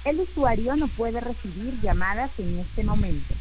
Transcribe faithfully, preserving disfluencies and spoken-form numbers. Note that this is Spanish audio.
El usuario no puede recibir llamadas en este momento.